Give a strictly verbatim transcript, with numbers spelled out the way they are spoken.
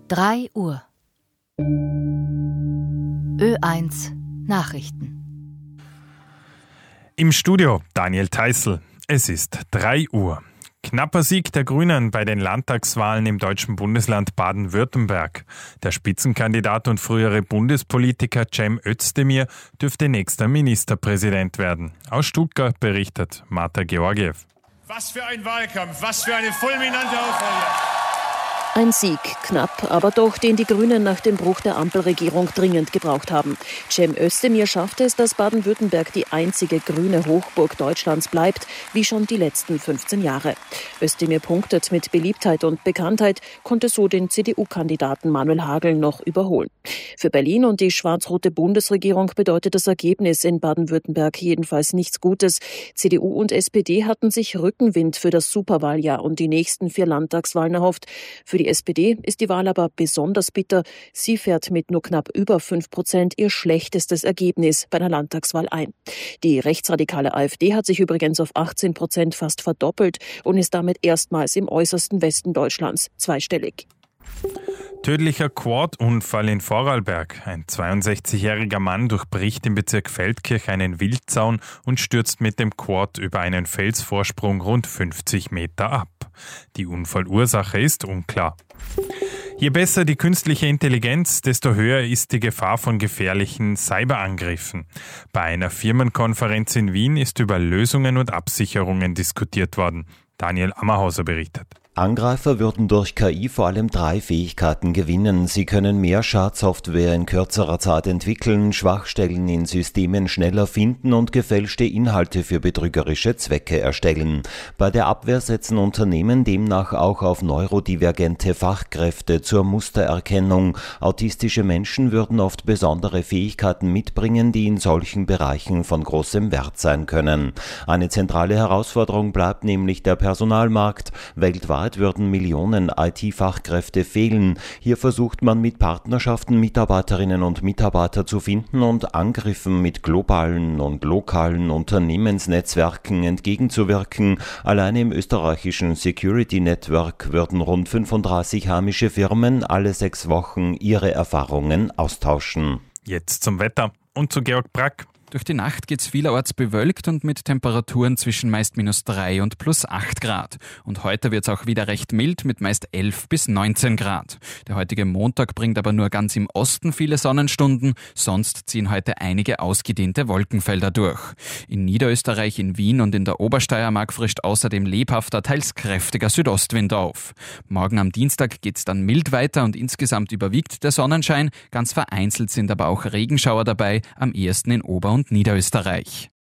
drei Uhr. Ö eins Nachrichten. Im Studio Daniel Theißl. Es ist drei Uhr. Knapper Sieg der Grünen bei den Landtagswahlen im deutschen Bundesland Baden-Württemberg. Der Spitzenkandidat und frühere Bundespolitiker Cem Özdemir dürfte nächster Ministerpräsident werden. Aus Stuttgart berichtet Marta Georgiev. Was für ein Wahlkampf, was für eine fulminante Aufholjagd. Ein Sieg, knapp, aber doch, den die Grünen nach dem Bruch der Ampelregierung dringend gebraucht haben. Cem Özdemir schaffte es, dass Baden-Württemberg die einzige grüne Hochburg Deutschlands bleibt, wie schon die letzten fünfzehn Jahre. Özdemir punktet mit Beliebtheit und Bekanntheit, konnte so den C D U-Kandidaten Manuel Hagel noch überholen. Für Berlin und die schwarz-rote Bundesregierung bedeutet das Ergebnis in Baden-Württemberg jedenfalls nichts Gutes. C D U und S P D hatten sich Rückenwind für das Superwahljahr und die nächsten vier Landtagswahlen erhofft. Für die S P D ist die Wahl aber besonders bitter. Sie fährt mit nur knapp über fünf Prozent ihr schlechtestes Ergebnis bei einer Landtagswahl ein. Die rechtsradikale AfD hat sich übrigens auf achtzehn Prozent fast verdoppelt und ist damit erstmals im äußersten Westen Deutschlands zweistellig. Tödlicher Quad-Unfall in Vorarlberg. Ein zweiundsechzigjähriger Mann durchbricht im Bezirk Feldkirch einen Wildzaun und stürzt mit dem Quad über einen Felsvorsprung rund fünfzig Meter ab. Die Unfallursache ist unklar. Je besser die künstliche Intelligenz, desto höher ist die Gefahr von gefährlichen Cyberangriffen. Bei einer Firmenkonferenz in Wien ist über Lösungen und Absicherungen diskutiert worden. Daniel Ammerhauser berichtet. Angreifer würden durch K I vor allem drei Fähigkeiten gewinnen. Sie können mehr Schadsoftware in kürzerer Zeit entwickeln, Schwachstellen in Systemen schneller finden und gefälschte Inhalte für betrügerische Zwecke erstellen. Bei der Abwehr setzen Unternehmen demnach auch auf neurodivergente Fachkräfte zur Mustererkennung. Autistische Menschen würden oft besondere Fähigkeiten mitbringen, die in solchen Bereichen von großem Wert sein können. Eine zentrale Herausforderung bleibt nämlich der Personalmarkt. Weltweit würden Millionen I T-Fachkräfte fehlen. Hier versucht man mit Partnerschaften Mitarbeiterinnen und Mitarbeiter zu finden und Angriffen mit globalen und lokalen Unternehmensnetzwerken entgegenzuwirken. Allein im österreichischen Security Network würden rund fünfunddreißig heimische Firmen alle sechs Wochen ihre Erfahrungen austauschen. Jetzt zum Wetter und zu Georg Brack. Durch die Nacht geht's vielerorts bewölkt und mit Temperaturen zwischen meist minus drei und plus acht Grad. Und heute wird's auch wieder recht mild mit meist elf bis neunzehn Grad. Der heutige Montag bringt aber nur ganz im Osten viele Sonnenstunden, sonst ziehen heute einige ausgedehnte Wolkenfelder durch. In Niederösterreich, in Wien und in der Obersteiermark frischt außerdem lebhafter, teils kräftiger Südostwind auf. Morgen am Dienstag geht's dann mild weiter und insgesamt überwiegt der Sonnenschein. Ganz vereinzelt sind aber auch Regenschauer dabei, am ehesten in Ober- und Niederösterreich.